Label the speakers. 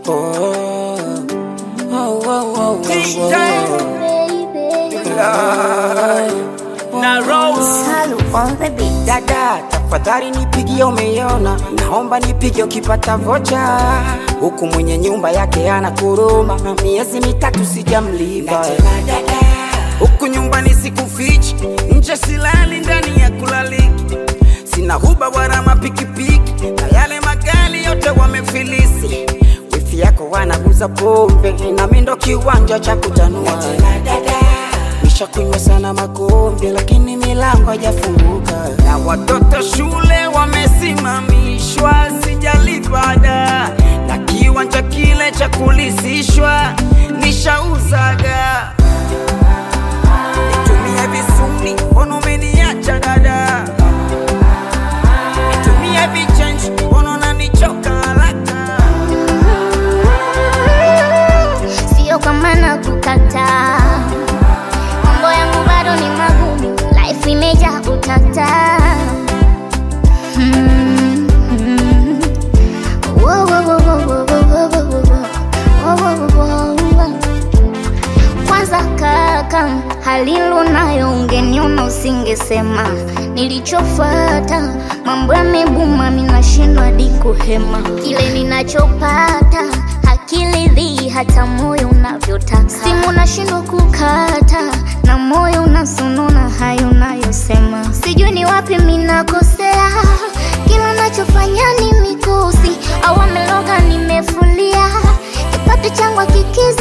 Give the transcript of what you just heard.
Speaker 1: Na Rose
Speaker 2: Salu on the beat.
Speaker 3: Dada, tafadhali nipigie, umeona? Naomba nipige ukipata vocha. Huku mwenye nyumba yake anakuruma, miezi mitatu sijamlipa. Huku nyumbani sikufichi, nje silali, ndani ya kulaliki. Sina huba wala mapikipiki, na yale magari yote wamefilisi. Wifi yako wanaguza pombe, na mimi ndo kiwanja cha kutanua. Nishakunywa sana makombe, lakini milango haijafunguka. Na watoto shule wamesimamishwa, sijalipa ada. Na kiwanja kile cha kulisishwa nishauzaga. Nitumie visuni, mbona umeniacha dada? Nitumie vichange, mbona unanichoka haraka?
Speaker 2: Sio kama nakukata, mambo yangu bado ni magumu, life imejaa utata. Kwanza kaka, halilu nayo ungeniona usingesema. Nilichofuata mambo yamebuma, mimi nashindwa hadi kuhema. Kile ninachopata hakilidhi hata moyo unavyotaka. Simu nashindwa kukata na moyo unasonona hayo unayosema. Sijui ni wapi mimi nakosea, kila nachofanya ni mikosi au ameloga nimefulia. Kipato changu kikizi